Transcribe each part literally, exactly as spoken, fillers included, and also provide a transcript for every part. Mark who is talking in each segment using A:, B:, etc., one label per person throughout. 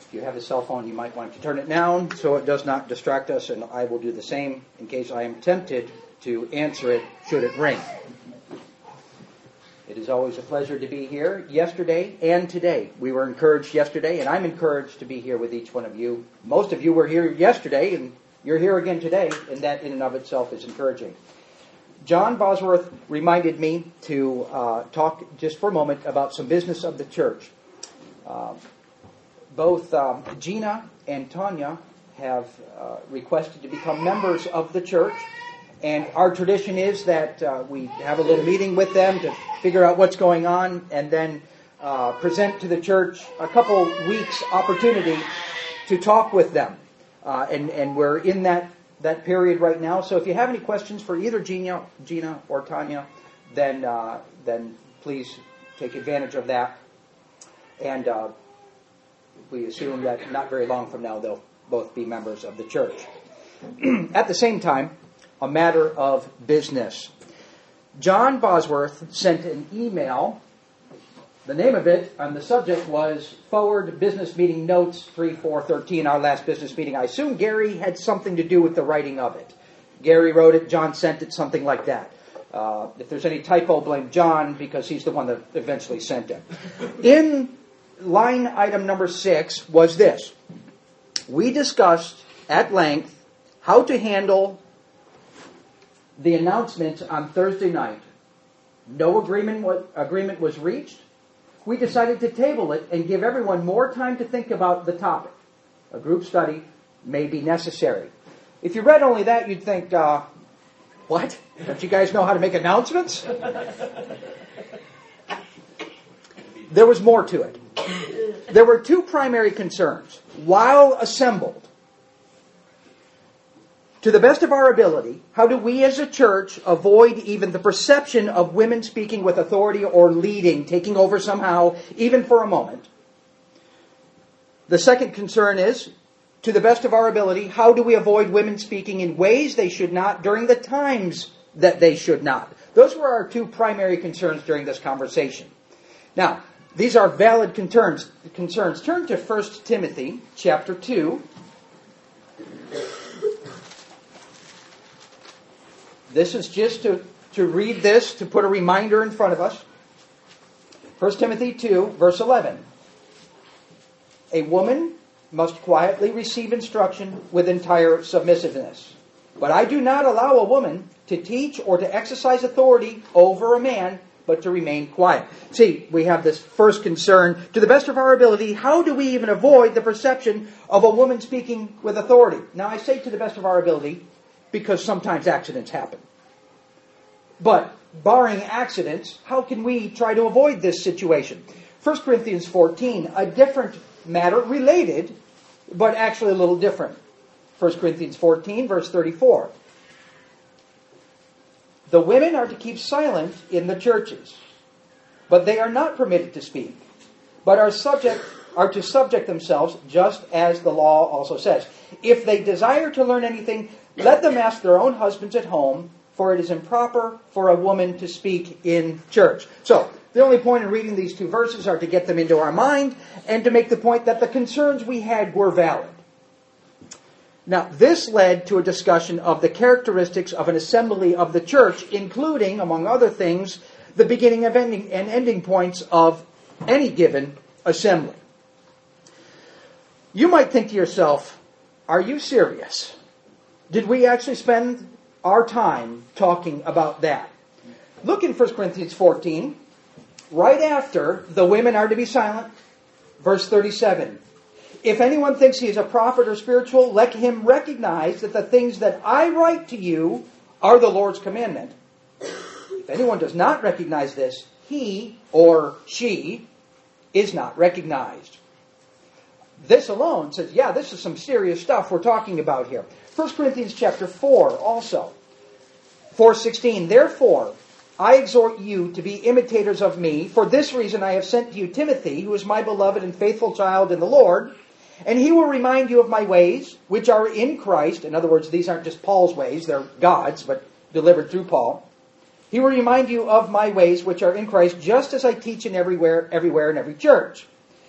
A: If you have a cell phone, you might want to turn it down so it does not distract us, and I will do the same in case I am tempted to answer it should it ring. It is always a pleasure to be here yesterday and today. We were encouraged yesterday, and I'm encouraged to be here with each one of you. Most of you were here yesterday, and you're here again today, and that in and of itself is encouraging. John Bosworth reminded me to uh, talk just for a moment about some business of the church. Uh, both um, Gina and Tanya have uh, requested to become members of the church, and our tradition is that uh, we have a little meeting with them to figure out what's going on, and then uh, present to the church a couple weeks' opportunity to talk with them. Uh, and, and we're in that that period right now. So if you have any questions for either Gina, Gina or Tanya, then uh, then please take advantage of that. And uh, we assume that not very long from now they'll both be members of the church. At the same time, a matter of business. John Bosworth sent an email. The name of it and the subject was Forward Business Meeting Notes three four thirteen, our last business meeting. I assume Gary had something to do with the writing of it. Gary wrote it, John sent it, something like that. Uh, if there's any typo, blame John, because he's the one that eventually sent it. In line item number six was this. We discussed at length how to handle the announcement on Thursday night. No agreement was, agreement was reached. We decided to table it and give everyone more time to think about the topic. A group study may be necessary. If you read only that, you'd think, uh, what? Don't you guys know how to make announcements? There was more to it. There were two primary concerns. While assembled, to the best of our ability, how do we as a church avoid even the perception of women speaking with authority or leading, taking over somehow, even for a moment? The second concern is, to the best of our ability, how do we avoid women speaking in ways they should not during the times that they should not? Those were our two primary concerns during this conversation. Now, these are valid concerns. concerns. Turn to First Timothy chapter two. This is just to, to read this, to put a reminder in front of us. First Timothy two, verse eleven. A woman must quietly receive instruction with entire submissiveness. But I do not allow a woman to teach or to exercise authority over a man, but to remain quiet. See, we have this first concern. To the best of our ability, how do we even avoid the perception of a woman speaking with authority? Now, I say to the best of our ability, because sometimes accidents happen. But barring accidents, how can we try to avoid this situation? First Corinthians fourteen, a different matter, related, but actually a little different. First Corinthians fourteen, verse thirty-four. The women are to keep silent in the churches, but they are not permitted to speak, but are subject are to subject themselves, just as the law also says. If they desire to learn anything, let them ask their own husbands at home, for it is improper for a woman to speak in church. So, the only point in reading these two verses are to get them into our mind and to make the point that the concerns we had were valid. Now, this led to a discussion of the characteristics of an assembly of the church, including, among other things, the beginning of ending and ending points of any given assembly. You might think to yourself, are you serious? Did we actually spend our time talking about that? Look in First Corinthians fourteen, right after the women are to be silent, verse thirty-seven. If anyone thinks he is a prophet or spiritual, let him recognize that the things that I write to you are the Lord's commandment. If anyone does not recognize this, he or she is not recognized. This alone says, yeah, this is some serious stuff we're talking about here. First Corinthians chapter four also. four sixteen. Therefore, I exhort you to be imitators of me. For this reason I have sent to you Timothy, who is my beloved and faithful child in the Lord. And he will remind you of my ways, which are in Christ. In other words, these aren't just Paul's ways, they're God's, but delivered through Paul. He will remind you of my ways, which are in Christ, just as I teach in everywhere, everywhere in every church.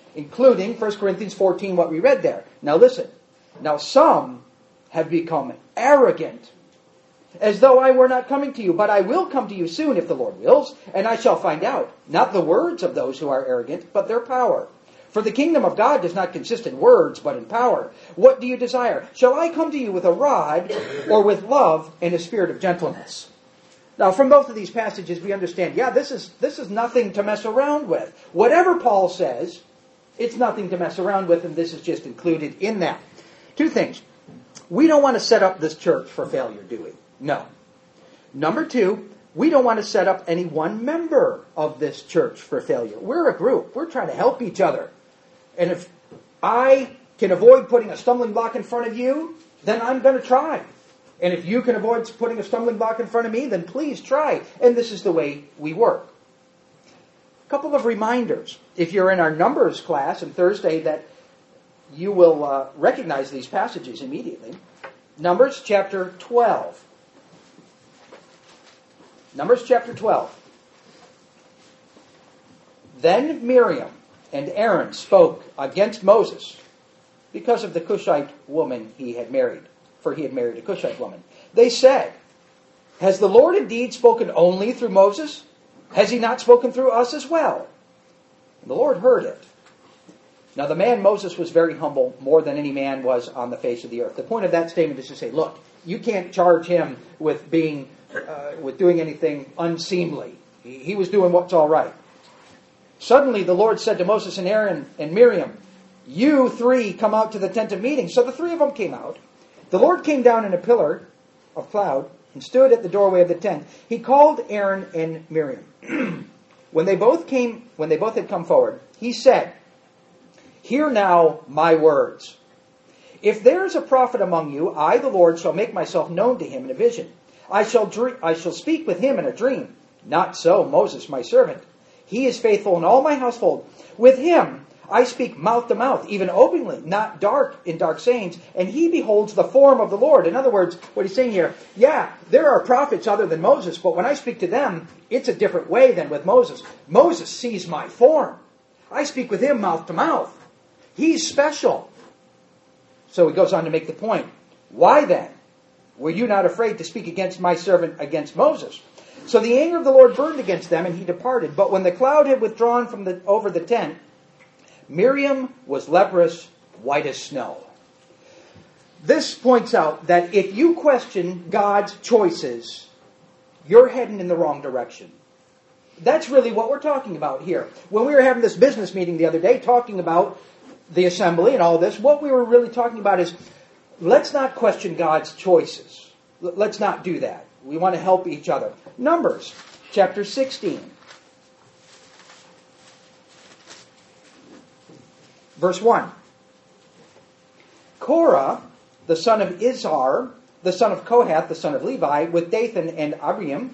A: including First Corinthians fourteen, what we read there. Now listen. Now some have become arrogant, as though I were not coming to you. But I will come to you soon, if the Lord wills, and I shall find out, not the words of those who are arrogant, but their power. For the kingdom of God does not consist in words, but in power. What do you desire? Shall I come to you with a rod, or with love and a spirit of gentleness? Now, from both of these passages, we understand, yeah, this is this is nothing to mess around with. Whatever Paul says, it's nothing to mess around with, and this is just included in that. Two things. We don't want to set up this church for failure, do we? No. Number two, we don't want to set up any one member of this church for failure. We're a group. We're trying to help each other. And if I can avoid putting a stumbling block in front of you, then I'm going to try. And if you can avoid putting a stumbling block in front of me, then please try. And this is the way we work. A couple of reminders. If you're in our Numbers class on Thursday, that you will uh, recognize these passages immediately. Numbers chapter twelve. Numbers chapter twelve. Then Miriam and Aaron spoke against Moses because of the Cushite woman he had married, for he had married a Cushite woman. They said, has the Lord indeed spoken only through Moses? Has he not spoken through us as well? And the Lord heard it. Now the man Moses was very humble, more than any man was on the face of the earth. The point of that statement is to say, look, you can't charge him with being, uh, with doing anything unseemly. He, he was doing what's all right. Suddenly the Lord said to Moses and Aaron and Miriam, you three come out to the tent of meeting. So the three of them came out. The Lord came down in a pillar of cloud and stood at the doorway of the tent. He called Aaron and Miriam. When they both came, when they both had come forward, he said, hear now my words. If there is a prophet among you, I, the Lord, shall make myself known to him in a vision. I shall dream, I shall speak with him in a dream. Not so Moses, my servant. He is faithful in all my household. With him I speak mouth to mouth, even openly, not dark in dark sayings, and he beholds the form of the Lord. In other words, what he's saying here, yeah, there are prophets other than Moses, but when I speak to them, it's a different way than with Moses. Moses sees my form. I speak with him mouth to mouth. He's special. So he goes on to make the point. Why then were you not afraid to speak against my servant, against Moses? So the anger of the Lord burned against them, and he departed. But when the cloud had withdrawn from the over the tent, Miriam was leprous, white as snow. This points out that if you question God's choices, you're heading in the wrong direction. That's really what we're talking about here. When we were having this business meeting the other day, talking about the assembly and all this, what we were really talking about is, let's not question God's choices. Let's not do that. We want to help each other. Numbers, chapter sixteen. Verse one. Korah, the son of Izhar, the son of Kohath, the son of Levi, with Dathan and Abiram,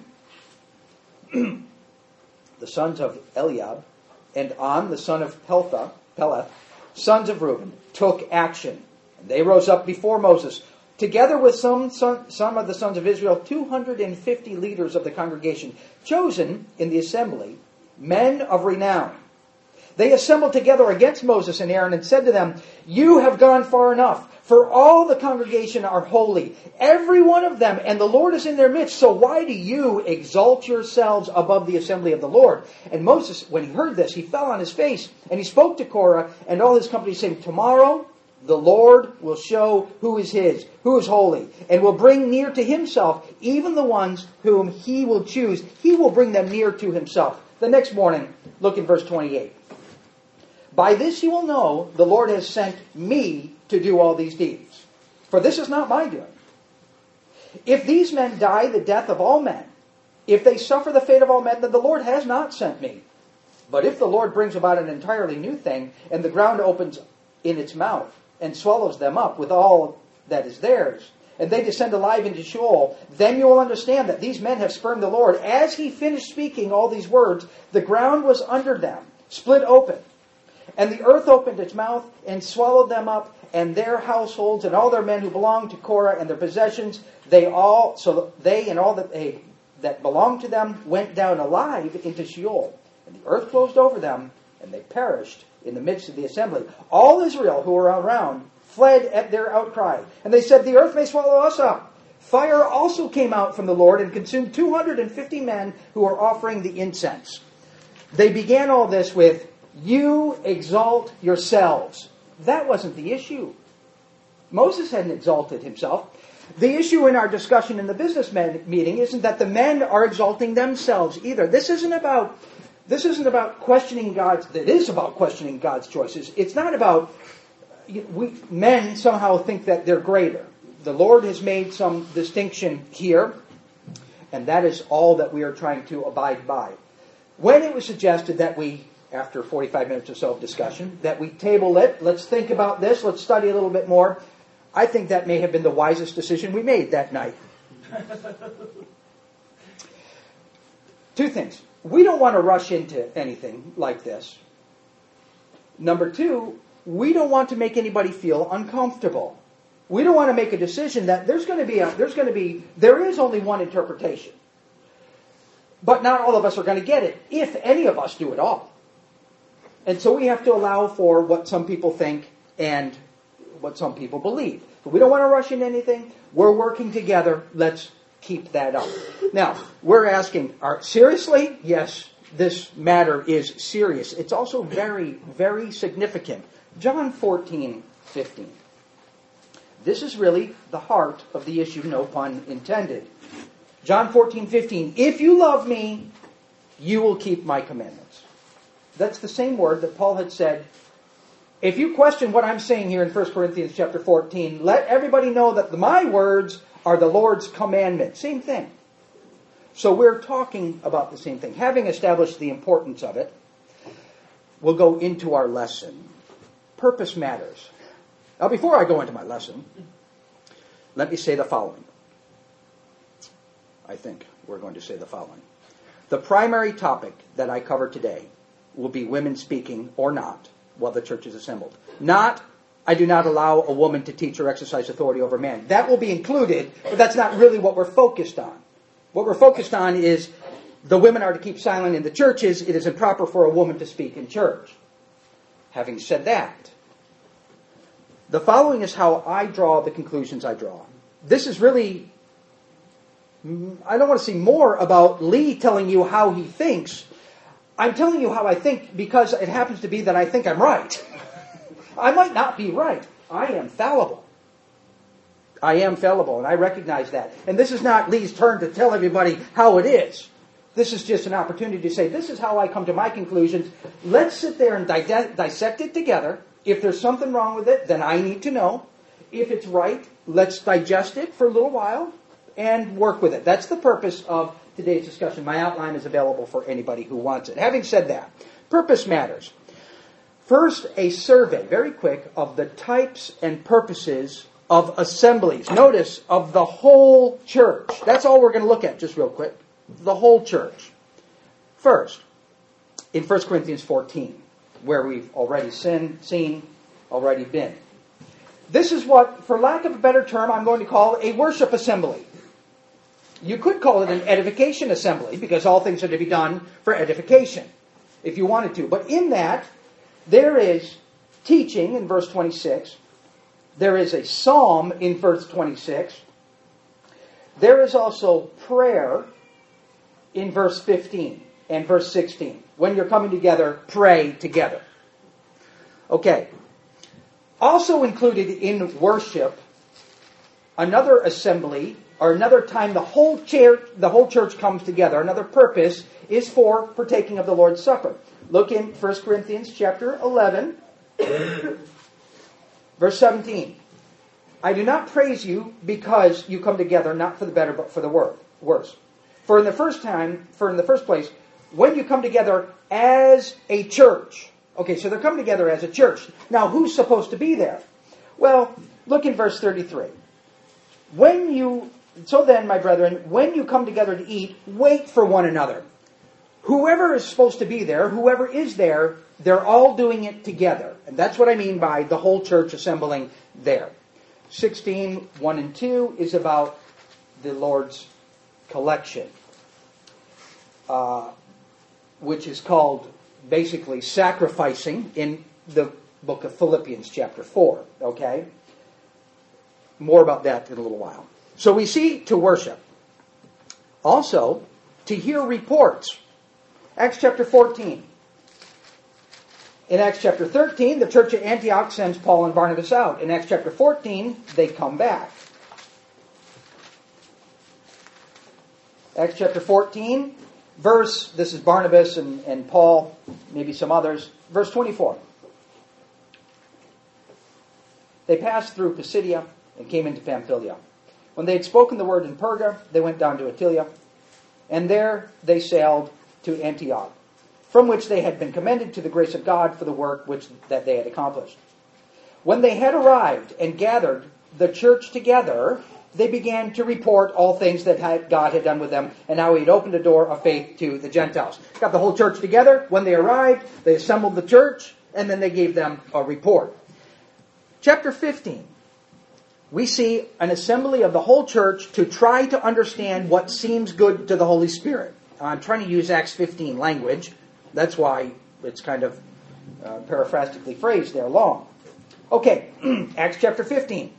A: the sons of Eliab, and On, the son of Peltha, Peleth, sons of Reuben, took action. And they rose up before Moses, together with some, some, some of the sons of Israel, two hundred fifty leaders of the congregation, chosen in the assembly, men of renown. They assembled together against Moses and Aaron and said to them, you have gone far enough, for all the congregation are holy, every one of them, and the Lord is in their midst. So why do you exalt yourselves above the assembly of the Lord? And Moses, when he heard this, he fell on his face, and he spoke to Korah and all his company, saying, tomorrow the Lord will show who is his, who is holy, and will bring near to himself even the ones whom he will choose. He will bring them near to himself. The next morning, look in verse twenty-eight. By this you will know the Lord has sent me to do all these deeds. For this is not my doing. If these men die the death of all men, if they suffer the fate of all men, then the Lord has not sent me. But if the Lord brings about an entirely new thing, and the ground opens in its mouth, and swallows them up with all that is theirs, and they descend alive into Sheol, then you will understand that these men have spurned the Lord. As he finished speaking all these words, the ground was under them, split open. And the earth opened its mouth and swallowed them up, and their households and all their men who belonged to Korah and their possessions. They all, so they and all that they that belonged to them went down alive into Sheol. And the earth closed over them, and they perished in the midst of the assembly. All Israel who were around fled at their outcry. And they said, the earth may swallow us up. Fire also came out from the Lord and consumed two hundred fifty men who were offering the incense. They began all this with, you exalt yourselves. That wasn't the issue. Moses hadn't exalted himself. The issue in our discussion in the business meeting isn't that the men are exalting themselves either. This isn't about this isn't about questioning God's. It is about questioning God's choices. It's not about we men somehow think that they're greater. The Lord has made some distinction here, and that is all that we are trying to abide by. When it was suggested that we, after forty-five minutes or so of discussion, that we table it, let's think about this, let's study a little bit more, I think that may have been the wisest decision we made that night. Two things. We don't want to rush into anything like this. Number two, we don't want to make anybody feel uncomfortable. We don't want to make a decision that there's going to be a, there's going to be there is only one interpretation. But not all of us are going to get it, if any of us do at all. And so we have to allow for what some people think and what some people believe. But we don't want to rush into anything. We're working together. Let's keep that up. Now, we're asking, are, seriously? Yes, this matter is serious. It's also very, very significant. John fourteen fifteen. This is really the heart of the issue, no pun intended. John fourteen fifteen. If you love me, you will keep my commandments. That's the same word that Paul had said. If you question what I'm saying here in First Corinthians chapter fourteen, let everybody know that my words are the Lord's commandments. Same thing. So we're talking about the same thing. Having established the importance of it, we'll go into our lesson. Purpose matters. Now, before I go into my lesson, let me say the following. I think we're going to say the following. The primary topic that I cover today will be women speaking or not while the church is assembled. Not, I do not allow a woman to teach or exercise authority over man. That will be included, but that's not really what we're focused on. What we're focused on is the women are to keep silent in the churches. It is improper for a woman to speak in church. Having said that, the following is how I draw the conclusions I draw. This is really, I don't want to see more about Lee telling you how he thinks. I'm telling you how I think because it happens to be that I think I'm right. I might not be right. I am fallible. I am fallible, and I recognize that. And this is not Lee's turn to tell everybody how it is. This is just an opportunity to say, this is how I come to my conclusions. Let's sit there and di- dissect it together. If there's something wrong with it, then I need to know. If it's right, let's digest it for a little while and work with it. That's the purpose of today's discussion. My outline is available for anybody who wants it. Having said that, purpose matters. First, a survey, very quick, of the types and purposes of assemblies. Notice, of the whole church. That's all we're going to look at, just real quick. The whole church. First, in First Corinthians fourteen, where we've already seen, seen, already been. This is what, for lack of a better term, I'm going to call a worship assembly. You could call it an edification assembly, because all things are to be done for edification, if you wanted to. But in that, there is teaching in verse twenty-six. There is a psalm in verse twenty-six. There is also prayer in verse fifteen and verse sixteen. When you're coming together, pray together. Okay. Also included in worship, another assembly, or another time the whole church, the whole church comes together. Another purpose is for partaking of the Lord's Supper. Look in First Corinthians chapter eleven, verse seventeen. I do not praise you because you come together, not for the better, but for the worse. For in the first time, for in the first place, when you come together as a church. Okay, so they're coming together as a church. Now, who's supposed to be there? Well, look in verse thirty-three. When you, so then, my brethren, when you come together to eat, wait for one another. Whoever is supposed to be there, whoever is there, they're all doing it together. And that's what I mean by the whole church assembling there. sixteen, one and two is about the Lord's collection, uh, which is called basically sacrificing in the book of Philippians chapter four, okay? More about that in a little while. So we see to worship. Also, to hear reports. Acts chapter fourteen. In Acts chapter thirteen, the church at Antioch sends Paul and Barnabas out. In Acts chapter fourteen, they come back. Acts chapter fourteen, verse, this is Barnabas and, and Paul, maybe some others, verse twenty-four. They passed through Pisidia and came into Pamphylia. When they had spoken the word in Perga, they went down to Attalia, and there they sailed to Antioch, from which they had been commended to the grace of God for the work which that they had accomplished. When they had arrived and gathered the church together, they began to report all things that had, God had done with them, and how he had opened a door of faith to the Gentiles. Got the whole church together. When they arrived, they assembled the church, and then they gave them a report. Chapter fifteen. We see an assembly of the whole church to try to understand what seems good to the Holy Spirit. I'm trying to use Acts fifteen language. That's why it's kind of uh, paraphrastically phrased there, long. Okay, Acts chapter fifteen.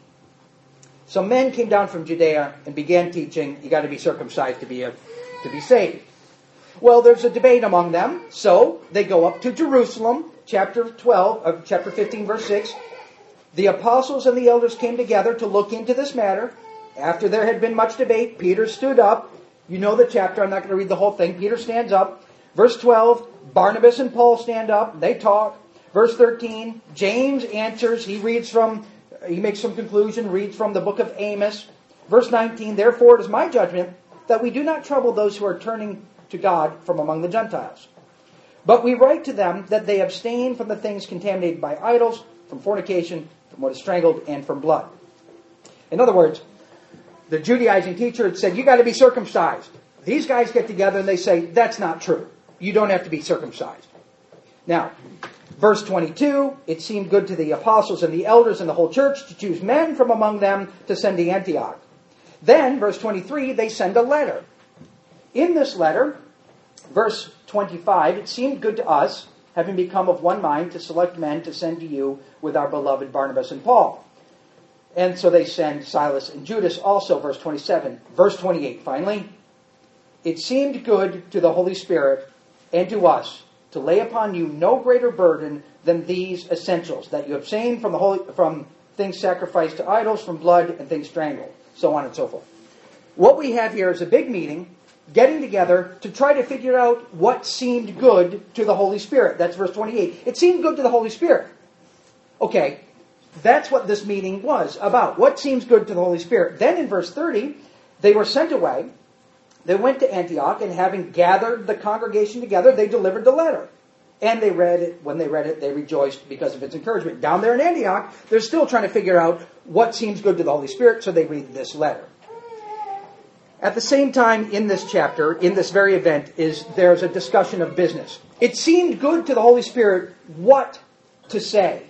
A: Some men came down from Judea and began teaching, you got to be circumcised to be a, to be saved. Well, there's a debate among them, so they go up to Jerusalem, chapter twelve, of chapter fifteen, verse six. The apostles and the elders came together to look into this matter. After there had been much debate, Peter stood up. You know the chapter, I'm not going to read the whole thing. Peter stands up. Verse twelve, Barnabas and Paul stand up. They talk. Verse thirteen, James answers. He reads from, he makes some conclusion, reads from the book of Amos. Verse nineteen, therefore it is my judgment that we do not trouble those who are turning to God from among the Gentiles. But we write to them that they abstain from the things contaminated by idols, from fornication, from what is strangled, and from blood. In other words, the Judaizing teacher had said, you got to be circumcised. These guys get together and they say, that's not true. You don't have to be circumcised. Now, verse twenty-two, it seemed good to the apostles and the elders and the whole church to choose men from among them to send to Antioch. Then, verse twenty-three, they send a letter. In this letter, verse twenty-five, it seemed good to us, having become of one mind, to select men to send to you with our beloved Barnabas and Paul. And so they send Silas and Judas also, verse twenty-seven. Verse twenty-eight, finally. It seemed good to the Holy Spirit and to us to lay upon you no greater burden than these essentials, that you abstain from the holy, from things sacrificed to idols, from blood and things strangled, so on and so forth. What we have here is a big meeting, getting together to try to figure out what seemed good to the Holy Spirit. That's verse twenty-eight. It seemed good to the Holy Spirit. Okay, that's what this meeting was about. What seems good to the Holy Spirit? Then in verse thirty, they were sent away. They went to Antioch, and having gathered the congregation together, they delivered the letter. And they read it. When they read it, they rejoiced because of its encouragement. Down there in Antioch, they're still trying to figure out what seems good to the Holy Spirit, so they read this letter. At the same time, in this chapter, in this very event, is there's a discussion of business. It seemed good to the Holy Spirit what to say.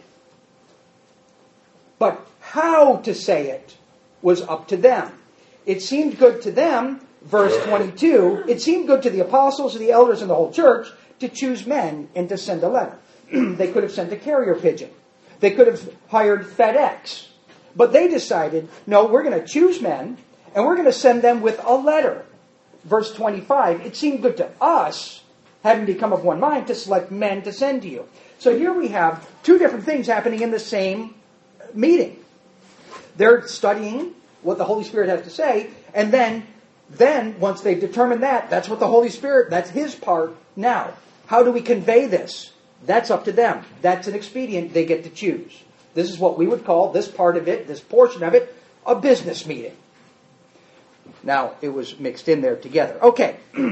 A: But how to say it was up to them. It seemed good to them, verse twenty-two, it seemed good to the apostles and the elders and the whole church to choose men and to send a letter. They could have sent a carrier pigeon. They could have hired FedEx. But they decided, no, we're going to choose men, and we're going to send them with a letter. Verse twenty-five, it seemed good to us, having become of one mind, to select men to send to you. So here we have two different things happening in the same meeting. They're studying what the Holy Spirit has to say, and then, then once they've determined that, that's what the Holy Spirit, that's His part now. How do we convey this? That's up to them. That's an expedient they get to choose. This is what we would call, this part of it, this portion of it, a business meeting. Now, it was mixed in there together. Okay.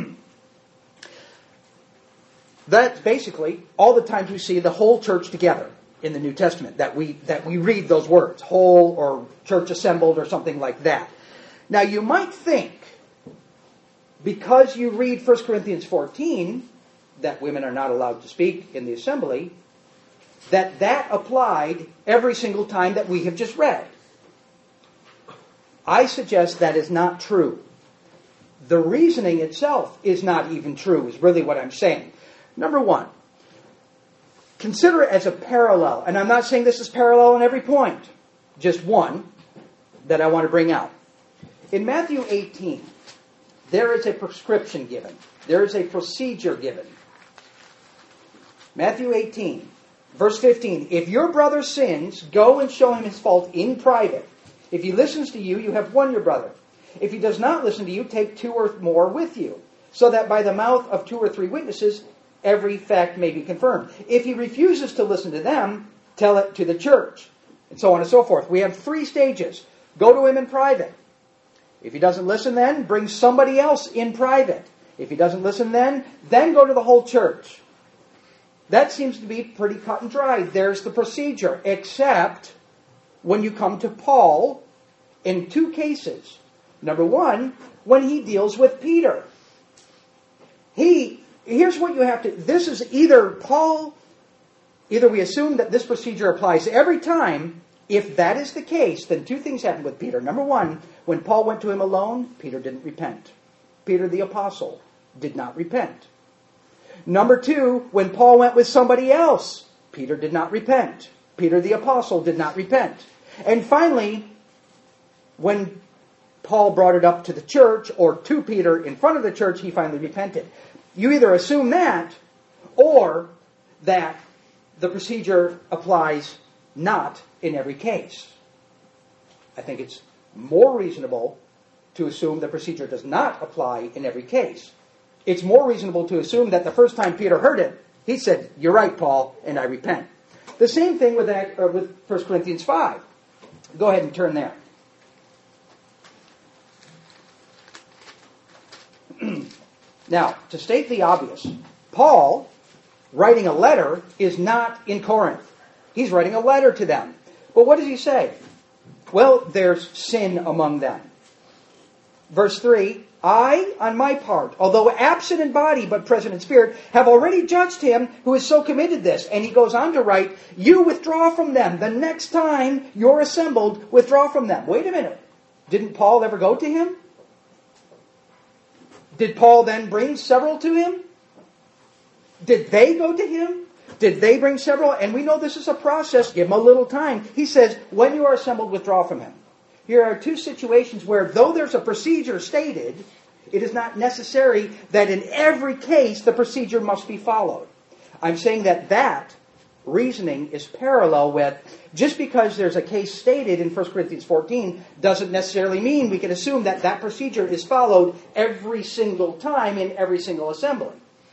A: That's basically all the times we see the whole church together in the New Testament, that we that we read those words, whole or church assembled or something like that. Now, you might think, because you read First Corinthians fourteen, that women are not allowed to speak in the assembly, that that applied every single time that we have just read. I suggest that is not true. The reasoning itself is not even true, is really what I'm saying. Number one, Consider it as a parallel. And I'm not saying this is parallel on every point. Just one that I want to bring out. In Matthew eighteen, there is a prescription given. There is a procedure given. Matthew eighteen, verse fifteen. If your brother sins, go and show him his fault in private. If he listens to you, you have won your brother. If he does not listen to you, take two or more with you, so that by the mouth of two or three witnesses, every fact may be confirmed. If he refuses to listen to them, tell it to the church, and so on and so forth. We have three stages. Go to him in private. If he doesn't listen then, bring somebody else in private. If he doesn't listen then, then go to the whole church. That seems to be pretty cut and dry. There's the procedure, except when you come to Paul in two cases. Number one, when he deals with Peter. He, here's what you have to, this is either Paul, either we assume that this procedure applies every time. If that is the case, then two things happened with Peter. Number one, when Paul went to him alone, Peter didn't repent. Peter the apostle did not repent. Number two, when Paul went with somebody else, Peter did not repent. Peter the apostle did not repent. And finally, when Paul brought it up to the church, or to Peter in front of the church, he finally repented. You either assume that, or that the procedure applies not in every case. I think it's more reasonable to assume the procedure does not apply in every case. It's more reasonable to assume that the first time Peter heard it, he said, "You're right, Paul, and I repent." The same thing with that, uh, with First Corinthians five. Go ahead and turn there. Now, to state the obvious, Paul, writing a letter, is not in Corinth. He's writing a letter to them. But what does he say? Well, there's sin among them. Verse three, I, on my part, although absent in body but present in spirit, have already judged him who has so committed this. And he goes on to write, you withdraw from them. The next time you're assembled, withdraw from them. Wait a minute. Didn't Paul ever go to him? Did Paul then bring several to him? Did they go to him? Did they bring several? And we know this is a process. Give him a little time. He says, when you are assembled, withdraw from him. Here are two situations where, though there's a procedure stated, it is not necessary that in every case the procedure must be followed. I'm saying that that reasoning is parallel with, just because there's a case stated in First Corinthians fourteen doesn't necessarily mean we can assume that that procedure is followed every single time in every single assembly.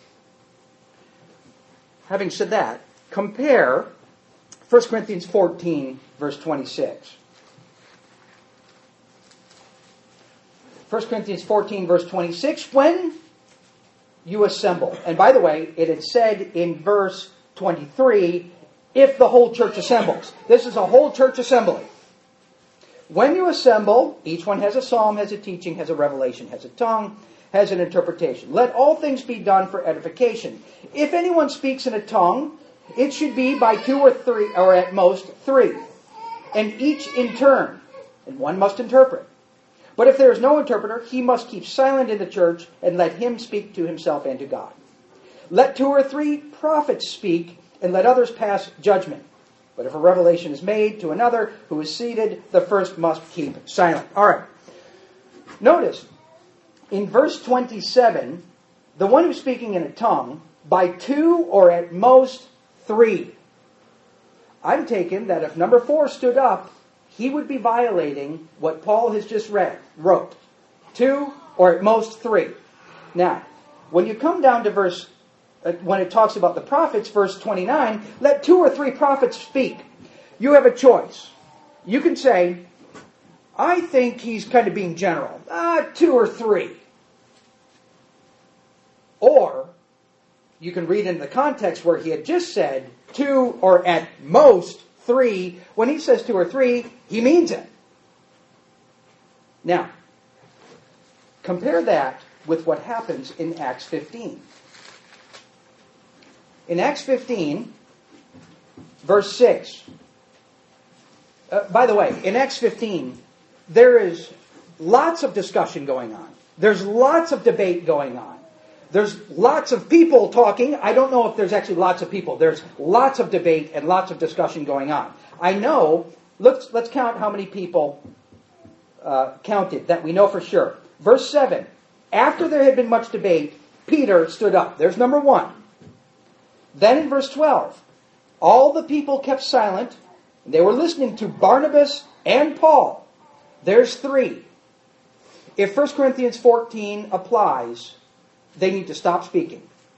A: Having said that, compare First Corinthians fourteen, verse twenty-six. First Corinthians fourteen, verse twenty-six, when you assemble. And by the way, it had said in verse twenty-three, if the whole church assembles. This is a whole church assembly. When you assemble, each one has a psalm, has a teaching, has a revelation, has a tongue, has an interpretation. Let all things be done for edification. If anyone speaks in a tongue, it should be by two or three, or at most three, and each in turn, and one must interpret. But if there is no interpreter, he must keep silent in the church, and let him speak to himself and to God. Let two or three prophets speak, and let others pass judgment. But if a revelation is made to another who is seated, the first must keep silent. All right. Notice, in verse twenty-seven, the one who's speaking in a tongue, by two or at most three. I'm taken that if number four stood up, he would be violating what Paul has just read, wrote. Two or at most three. Now, when you come down to verse, uh, when it talks about the prophets, verse twenty-nine, let two or three prophets speak. You have a choice. You can say, I think he's kind of being general. Ah, two or three. Or, you can read in the context where he had just said two or at most three. When he says two or three, he means it. Now, compare that with what happens in Acts fifteen. In Acts fifteen, verse six. Uh, by the way, in Acts fifteen, there is lots of discussion going on. There's lots of debate going on. there's lots of people talking. I don't know if there's actually lots of people. There's lots of debate and lots of discussion going on. I know, let's, let's count how many people uh, counted that we know for sure. Verse seven, after there had been much debate, Peter stood up. There's number one. Then in verse twelve, all the people kept silent. They were listening to Barnabas and Paul. There's three. If First Corinthians fourteen applies, they need to stop speaking.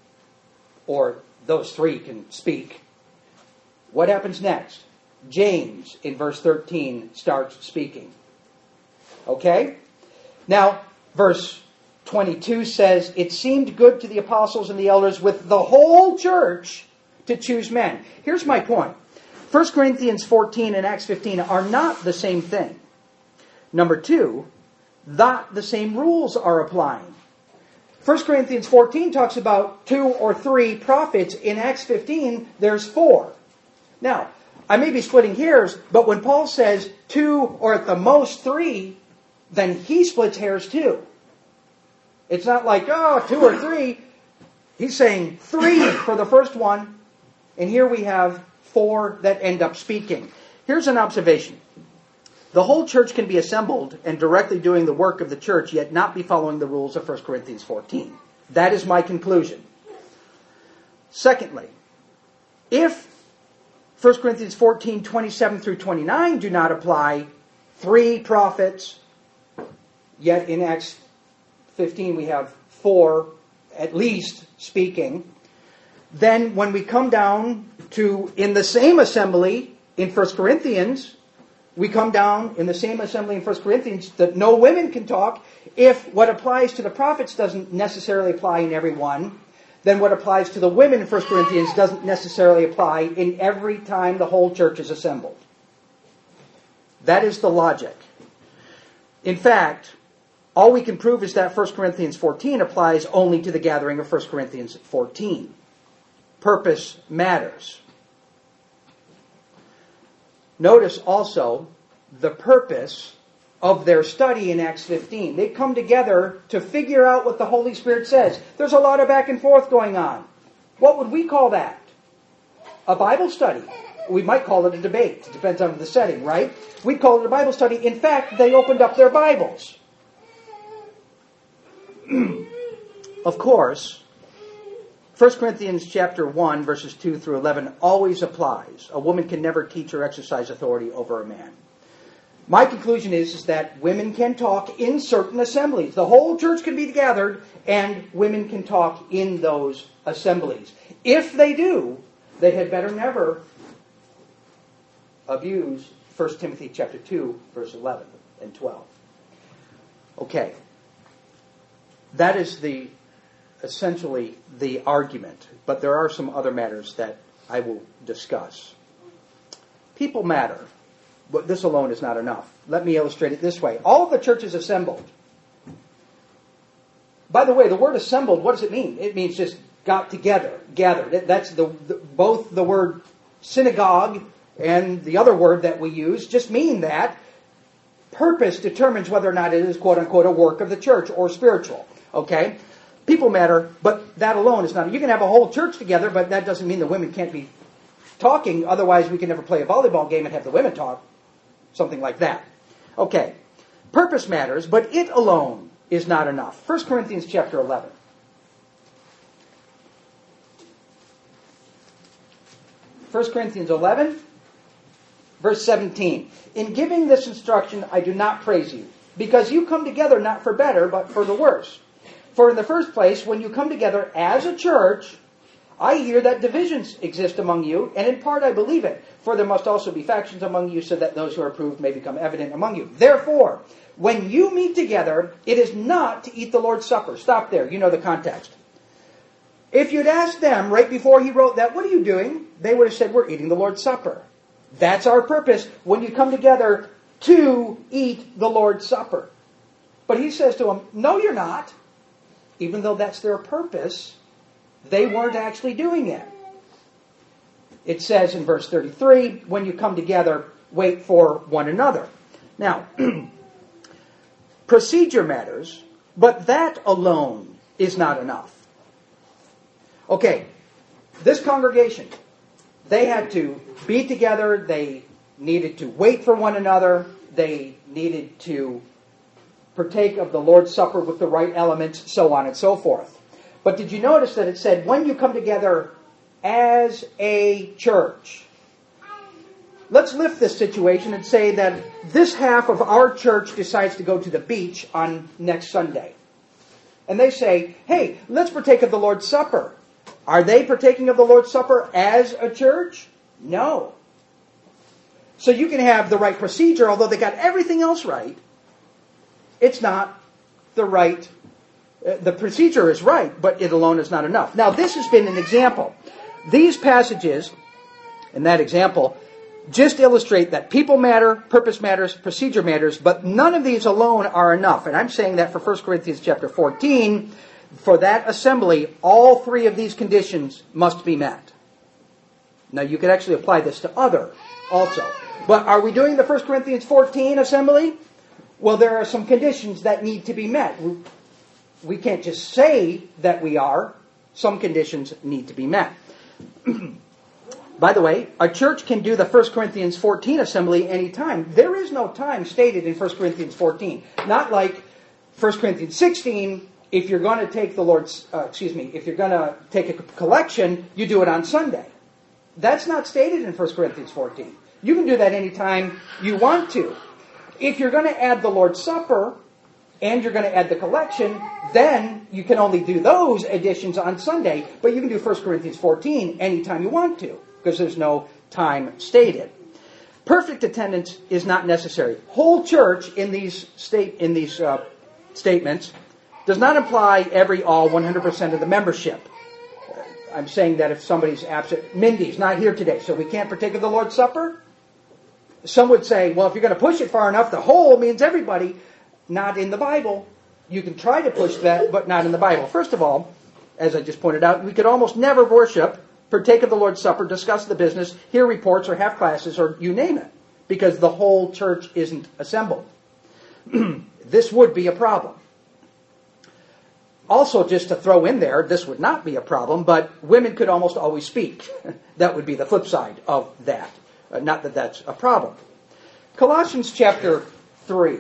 A: Or those three can speak. What happens next? James, in verse thirteen, starts speaking. Okay? Now, verse twenty-two says, it seemed good to the apostles and the elders with the whole church to choose men. Here's my point. First Corinthians fourteen and Acts fifteen are not the same thing. Number two, not the same rules are applying. First Corinthians fourteen talks about two or three prophets. In Acts fifteen, there's four. Now, I may be splitting hairs, but when Paul says two or at the most three, then he splits hairs too. It's not like, oh, two or three. He's saying three for the first one, and here we have four that end up speaking. Here's an observation. The whole church can be assembled and directly doing the work of the church, yet not be following the rules of First Corinthians fourteen. That is my conclusion. Secondly, if First Corinthians fourteen, twenty-seven through twenty-nine do not apply, three prophets, yet in Acts fifteen we have four at least speaking, then when we come down to, in the same assembly in First Corinthians, we come down in the same assembly in First Corinthians that no women can talk. If what applies to the prophets doesn't necessarily apply in every one, then what applies to the women in First Corinthians doesn't necessarily apply in every time the whole church is assembled. That is the logic. In fact, all we can prove is that First Corinthians fourteen applies only to the gathering of First Corinthians fourteen. Purpose matters. Notice also the purpose of their study in Acts fifteen. They come together to figure out what the Holy Spirit says. There's a lot of back and forth going on. What would we call that? A Bible study. We might call it a debate. It depends on the setting, right? We'd call it a Bible study. In fact, they opened up their Bibles. Of course, First Corinthians chapter one, verses two through eleven always applies. A woman can never teach or exercise authority over a man. My conclusion is, is that women can talk in certain assemblies. The whole church can be gathered, and women can talk in those assemblies. If they do, they had better never abuse First Timothy chapter two, verse eleven and twelve. Okay. That is the essentially the argument, but there are some other matters that I will discuss. People matter, but this alone is not enough. Let me illustrate it this way. All of the churches assembled. By the way, the word assembled, what does it mean? It means just got together, gathered. That's the, the both the word synagogue and the other word that we use just mean that. Purpose determines whether or not it is, quote unquote, a work of the church or spiritual. Okay? People matter, but that alone is not. You can have a whole church together, but that doesn't mean the women can't be talking. Otherwise, we can never play a volleyball game and have the women talk. Something like that. Okay. Purpose matters, but it alone is not enough. First Corinthians chapter eleven. First Corinthians eleven, verse seventeen. In giving this instruction, I do not praise you, because you come together not for better, but for the worse. For in the first place, when you come together as a church, I hear that divisions exist among you, and in part I believe it. For there must also be factions among you, so that those who are approved may become evident among you. Therefore, when you meet together, it is not to eat the Lord's Supper. Stop there. You know the context. If you'd asked them right before he wrote that, what are you doing? They would have said, we're eating the Lord's Supper. That's our purpose when you come together to eat the Lord's Supper. But he says to them, no, you're not. Even though that's their purpose, they weren't actually doing it. It says in verse thirty-three, when you come together, wait for one another. Now, procedure matters, but that alone is not enough. Okay, this congregation, they had to be together, they needed to wait for one another, they needed to partake of the Lord's Supper with the right elements, so on and so forth. But did you notice that it said, when you come together as a church? Let's lift this situation and say that this half of our church decides to go to the beach on next Sunday. And they say, hey, let's partake of the Lord's Supper. Are they partaking of the Lord's Supper as a church? No. So you can have the right procedure, although they got everything else right. It's not the right, uh, the procedure is right, but it alone is not enough. Now, this has been an example. These passages, in that example, just illustrate that people matter, purpose matters, procedure matters, but none of these alone are enough. And I'm saying that for First Corinthians chapter fourteen, for that assembly, all three of these conditions must be met. Now, you could actually apply this to other also. But are we doing the First Corinthians fourteen assembly? Well, there are some conditions that need to be met. We, we can't just say that we are. Some conditions need to be met. By the way, a church can do the First Corinthians fourteen assembly anytime. There is no time stated in First Corinthians fourteen. Not like First Corinthians sixteen, if you're going to take the Lord's, uh, excuse me, if you're going to take a collection, you do it on Sunday. That's not stated in First Corinthians fourteen. You can do that anytime you want to. If you're going to add the Lord's Supper and you're going to add the collection, then you can only do those additions on Sunday, but you can do First Corinthians fourteen anytime you want to, because there's no time stated. Perfect attendance is not necessary. Whole church in these state in these uh, statements does not imply every, all, one hundred percent of the membership. I'm saying that if somebody's absent, Mindy's not here today, so we can't partake of the Lord's Supper. Some would say, well, if you're going to push it far enough, the whole means everybody. Not in the Bible. You can try to push that, but not in the Bible. First of all, as I just pointed out, we could almost never worship, partake of the Lord's Supper, discuss the business, hear reports, or have classes, or you name it, because the whole church isn't assembled. This would be a problem. Also, just to throw in there, this would not be a problem, but women could almost always speak. That would be the flip side of that. Uh, not that that's a problem. Colossians chapter three.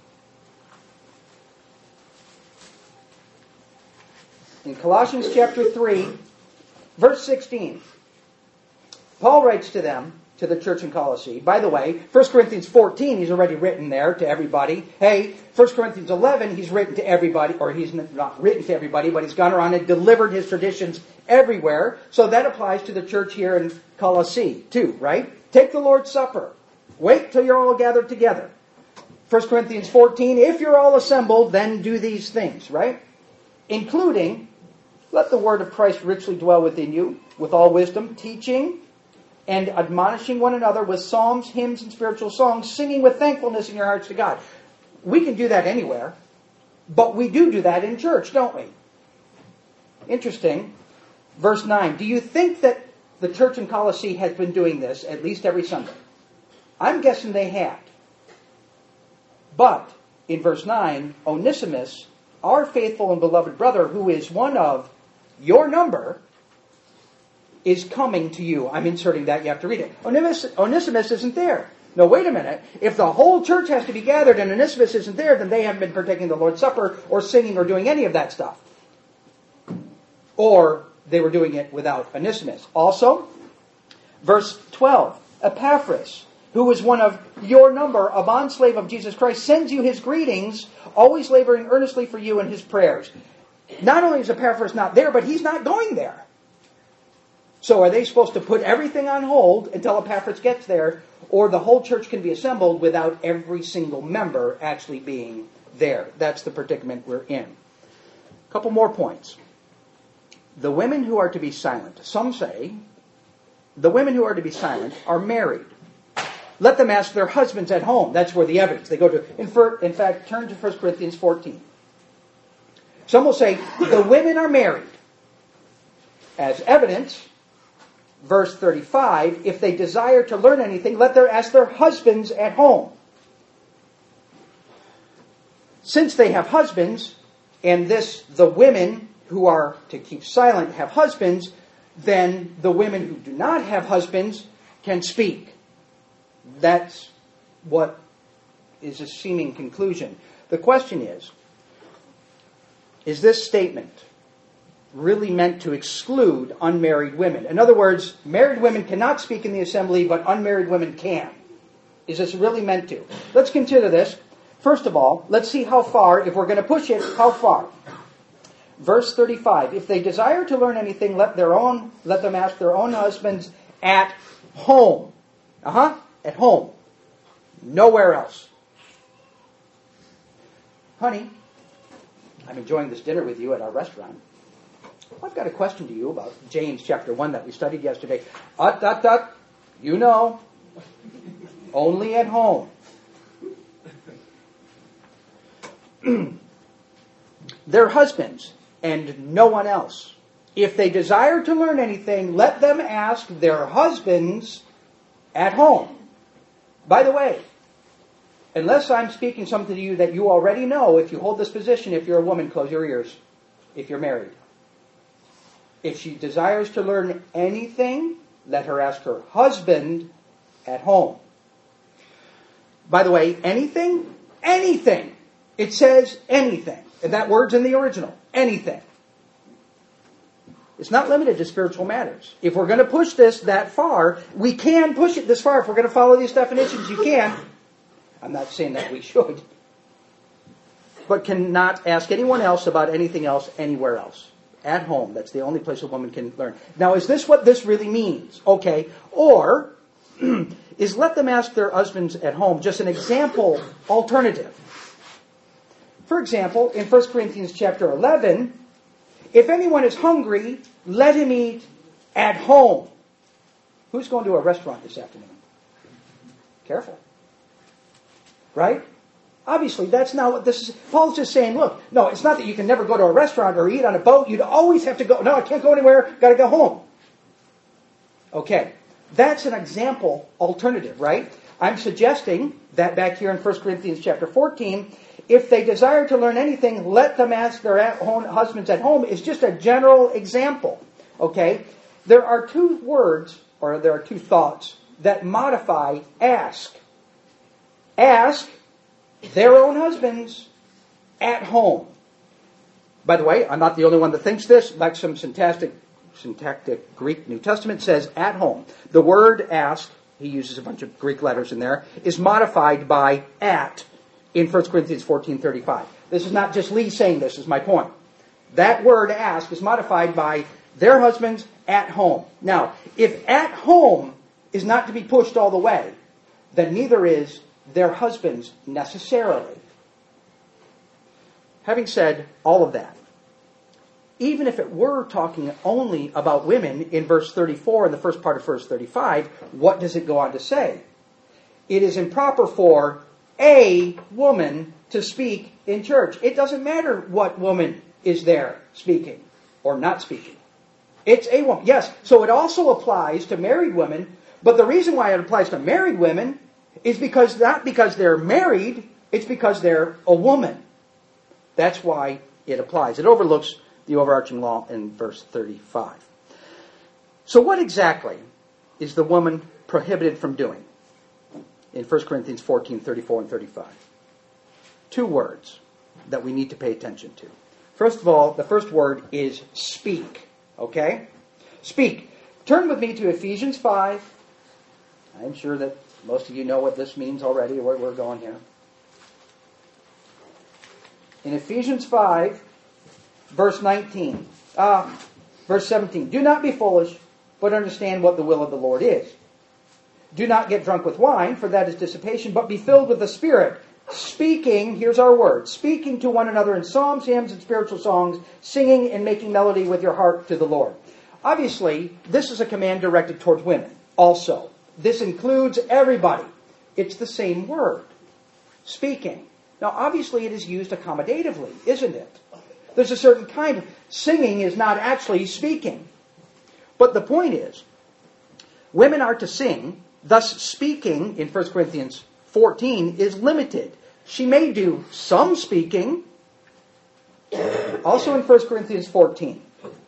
A: In Colossians chapter three, verse sixteen, Paul writes to them, to the church in Colossae. By the way, First Corinthians fourteen, he's already written there to everybody. Hey, First Corinthians eleven, he's written to everybody, or he's not written to everybody, but he's gone around and delivered his traditions everywhere. So that applies to the church here in Colossae too, right? Take the Lord's Supper. Wait till you're all gathered together. First Corinthians fourteen, if you're all assembled, then do these things, right? Including, let the word of Christ richly dwell within you, with all wisdom, teaching and admonishing one another with psalms, hymns, and spiritual songs, singing with thankfulness in your hearts to God. We can do that anywhere, but we do do that in church, don't we? Interesting. Verse nine, do you think that the church in Colossae has been doing this at least every Sunday? I'm guessing they had. But, in verse nine, Onesimus, our faithful and beloved brother, who is one of your number, is coming to you. I'm inserting that. You have to read it. Onesimus, Onesimus isn't there. No, wait a minute. If the whole church has to be gathered and Onesimus isn't there, then they haven't been partaking the Lord's Supper or singing or doing any of that stuff. Or they were doing it without Onesimus. Also, verse twelve, Epaphras, who is one of your number, a bondslave of Jesus Christ, sends you his greetings, always laboring earnestly for you in his prayers. Not only is Epaphras not there, but he's not going there. So are they supposed to put everything on hold until Epaphras gets there, or the whole church can be assembled without every single member actually being there? That's the predicament we're in. A couple more points. The women who are to be silent, some say, the women who are to be silent are married. Let them ask their husbands at home. That's where the evidence. They go to, in fact, turn to First Corinthians fourteen. Some will say, the women are married. As evidence, verse thirty-five, if they desire to learn anything, let them ask their husbands at home. Since they have husbands, and this, the women who are to keep silent have husbands, then the women who do not have husbands can speak. That's what is a seeming conclusion. The question is, is this statement really meant to exclude unmarried women? In other words, married women cannot speak in the assembly, but unmarried women can. Is this really meant to? Let's consider this. First of all, let's see how far, if we're going to push it, how far. Verse thirty-five, if they desire to learn anything, let their own, let them ask their own husbands at home. Uh-huh, at home. Nowhere else. Honey, I'm enjoying this dinner with you at our restaurant. I've got a question to you about James chapter one that we studied yesterday. Ut, ut, ut, you know, only at home. Their husbands and no one else. If they desire to learn anything, let them ask their husbands at home. By the way, unless I'm speaking something to you that you already know, if you hold this position, if you're a woman, close your ears. If you're married. If she desires to learn anything, let her ask her husband at home. By the way, anything, anything. It says anything. And that word's in the original. Anything. It's not limited to spiritual matters. If we're going to push this that far, we can push it this far. If we're going to follow these definitions, you can. I'm not saying that we should. But cannot ask anyone else about anything else anywhere else. At home. That's the only place a woman can learn. Now, is this what this really means? Okay. Or is let them ask their husbands at home just an example alternative? For example, in First Corinthians chapter eleven, if anyone is hungry, let him eat at home. Who's going to a restaurant this afternoon? Careful. Right? Obviously, that's not what this is. Paul's just saying, look, no, it's not that you can never go to a restaurant or eat on a boat. You'd always have to go. No, I can't go anywhere. Got to go home. Okay. That's an example alternative, right? I'm suggesting that back here in First Corinthians chapter fourteen, if they desire to learn anything, let them ask their own husbands at home is just a general example. Okay? There are two words, or there are two thoughts, that modify ask. Ask their own husbands at home. By the way, I'm not the only one that thinks this. Lexham Syntactic, Syntactic Greek New Testament says at home. The word ask, he uses a bunch of Greek letters in there, is modified by at in First Corinthians fourteen thirty-five. This is not just Lee saying this, is my point. That word ask is modified by their husbands at home. Now, if at home is not to be pushed all the way, then neither is their husbands necessarily. Having said all of that, even if it were talking only about women in verse thirty-four and the first part of verse thirty-five, what does it go on to say? It is improper for a woman to speak in church. It doesn't matter what woman is there speaking or not speaking. It's a woman. Yes, so it also applies to married women, but the reason why it applies to married women is because not because they're married, it's because they're a woman. That's why it applies. It overlooks the overarching law in verse thirty-five. So what exactly is the woman prohibited from doing in First Corinthians fourteen, thirty-four and thirty-five? Two words that we need to pay attention to. First of all, the first word is speak. Okay? Speak. Turn with me to Ephesians five. I'm sure that most of you know what this means already, where we're going here. In Ephesians five, verse nineteen, uh, verse seventeen, do not be foolish, but understand what the will of the Lord is. Do not get drunk with wine, for that is dissipation, but be filled with the Spirit, speaking, here's our word, speaking to one another in psalms, hymns, and spiritual songs, singing and making melody with your heart to the Lord. Obviously, this is a command directed towards women also. This includes everybody. It's the same word, speaking. Now, obviously, it is used accommodatively, isn't it? There's a certain kind of singing is not actually speaking. But the point is, women are to sing, thus speaking in First Corinthians fourteen is limited. She may do some speaking, Also in First Corinthians fourteen.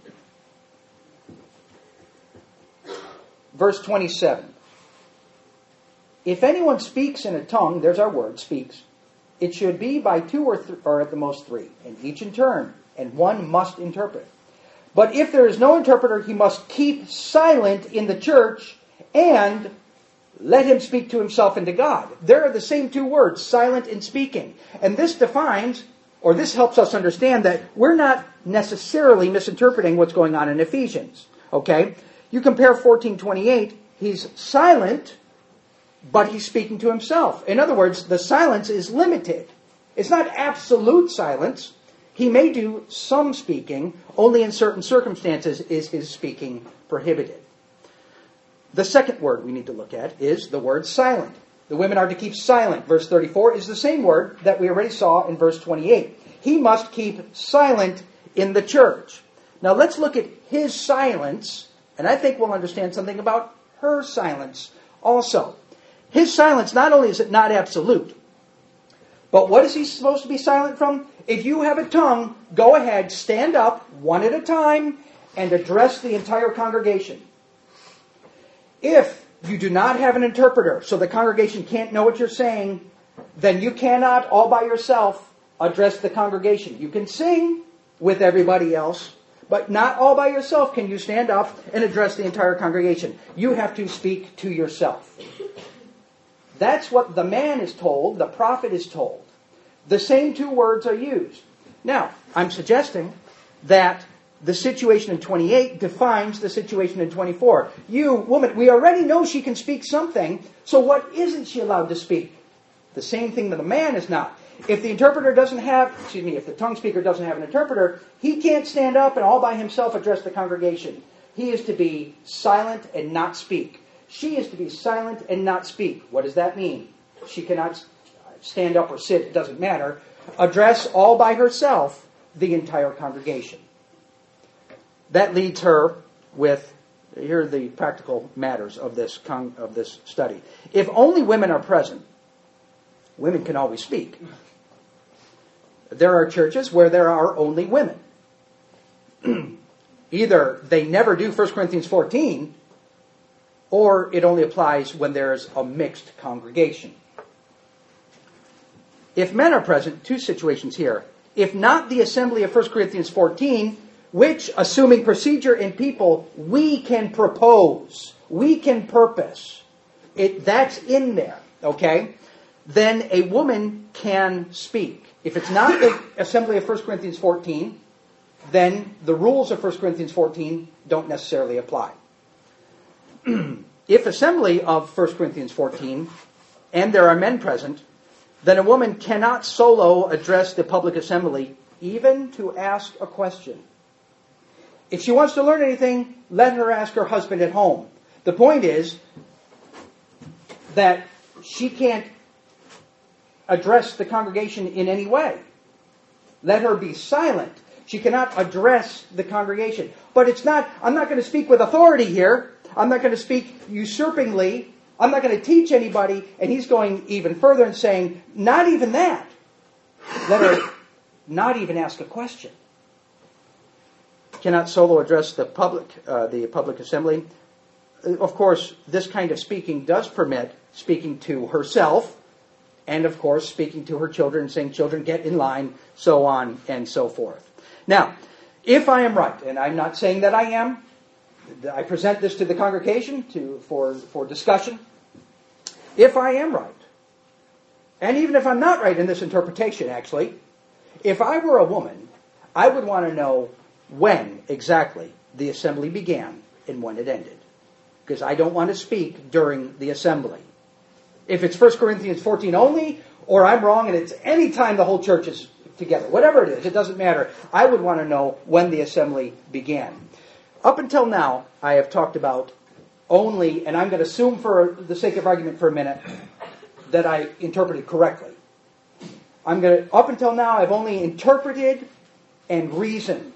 A: Verse twenty-seven. If anyone speaks in a tongue, there's our word, speaks, it should be by two or, th- or at the most three, and each in turn, and one must interpret. But if there is no interpreter, he must keep silent in the church, and let him speak to himself and to God. There are the same two words, silent and speaking. And this defines, or this helps us understand that we're not necessarily misinterpreting what's going on in Ephesians. Okay? You compare fourteen twenty-eight, he's silent, but he's speaking to himself. In other words, the silence is limited. It's not absolute silence. He may do some speaking. Only in certain circumstances is his speaking prohibited. The second word we need to look at is the word silent. The women are to keep silent. Verse thirty-four is the same word that we already saw in verse twenty-eight. He must keep silent in the church. Now let's look at his silence, and I think we'll understand something about her silence also. His silence, not only is it not absolute, but what is he supposed to be silent from? If you have a tongue, go ahead, stand up one at a time, and address the entire congregation. If you do not have an interpreter, so the congregation can't know what you're saying, then you cannot, all by yourself, address the congregation. You can sing with everybody else, but not all by yourself can you stand up and address the entire congregation. You have to speak to yourself. That's what the man is told, the prophet is told. The same two words are used. Now, I'm suggesting that the situation in twenty-eight defines the situation in twenty-four. You, woman, we already know she can speak something, so what isn't she allowed to speak? The same thing that the man is not. If the interpreter doesn't have, excuse me, if the tongue speaker doesn't have an interpreter, he can't stand up and all by himself address the congregation. He is to be silent and not speak. She is to be silent and not speak. What does that mean? She cannot stand up or sit, it doesn't matter. Address all by herself the entire congregation. That leads her with, here are the practical matters of this con, of this study. If only women are present, women can always speak. There are churches where there are only women. Either they never do First Corinthians fourteen, or it only applies when there's a mixed congregation. If men are present, two situations here. If not the assembly of First Corinthians fourteen, which, assuming procedure and people, we can propose, we can purpose, it, that's in there, okay? Then a woman can speak. If it's not the assembly of First Corinthians fourteen, then the rules of First Corinthians fourteen don't necessarily apply. If assembly of First Corinthians fourteen, and there are men present, then a woman cannot solo address the public assembly, even to ask a question. If she wants to learn anything, let her ask her husband at home. The point is that she can't address the congregation in any way. Let her be silent. She cannot address the congregation. But it's not, I'm not going to speak with authority here. I'm not going to speak usurpingly. I'm not going to teach anybody. And he's going even further and saying, not even that. Let her not even ask a question. Cannot solo address the public, uh, the public assembly. Of course, this kind of speaking does permit speaking to herself, and of course, speaking to her children, saying, children, get in line, so on and so forth. Now, if I am right, and I'm not saying that I am, I present this to the congregation to, for, for discussion. If I am right, and even if I'm not right in this interpretation, actually, if I were a woman, I would want to know when exactly the assembly began and when it ended. Because I don't want to speak during the assembly. If it's First Corinthians fourteen only, or I'm wrong and it's any time the whole church is together, whatever it is, it doesn't matter. I would want to know when the assembly began. Up until now, I have talked about only, and I'm going to assume for the sake of argument for a minute, that I interpreted correctly. I'm going to, up until now, I've only interpreted and reasoned.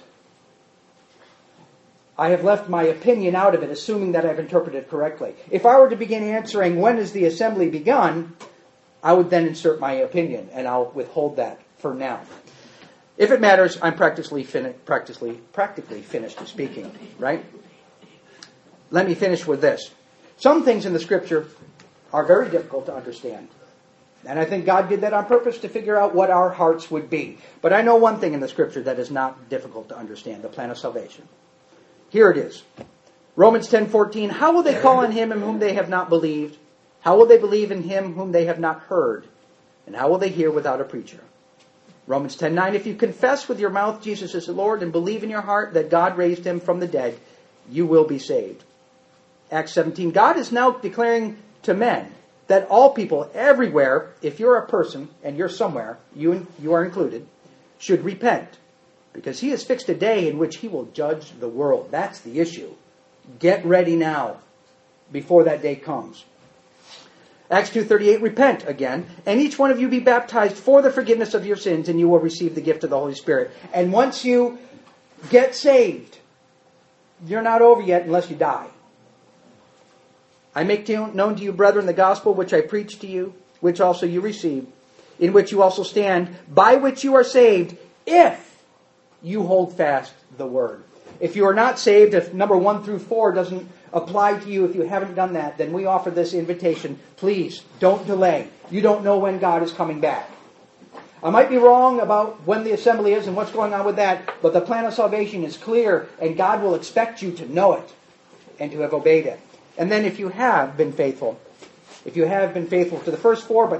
A: I have left my opinion out of it, assuming that I've interpreted correctly. If I were to begin answering when is the assembly begun, I would then insert my opinion, and I'll withhold that for now. If it matters, I'm practically, fin- practically, practically finished speaking, right? Let me finish with this. Some things in the Scripture are very difficult to understand. And I think God did that on purpose to figure out what our hearts would be. But I know one thing in the Scripture that is not difficult to understand, the plan of salvation. Here it is. Romans ten fourteen, how will they call on him in whom they have not believed? How will they believe in him whom they have not heard? And how will they hear without a preacher? Romans ten nine, if you confess with your mouth Jesus is the Lord and believe in your heart that God raised him from the dead, you will be saved. Acts seventeen, God is now declaring to men that all people everywhere, if you're a person and you're somewhere, you, you are included, should repent. Because he has fixed a day in which he will judge the world. That's the issue. Get ready now before that day comes. Acts two thirty-eight, repent again, and each one of you be baptized for the forgiveness of your sins, and you will receive the gift of the Holy Spirit. And once you get saved, you're not over yet unless you die. I make known to you, brethren, the gospel which I preached to you, which also you received, in which you also stand, by which you are saved, if you hold fast the word. If you are not saved, if number one through four doesn't apply to you, if you haven't done that, then we offer this invitation. Please, don't delay. You don't know when God is coming back. I might be wrong about when the assembly is and what's going on with that, but the plan of salvation is clear, and God will expect you to know it and to have obeyed it. And then if you have been faithful, if you have been faithful to the first four, but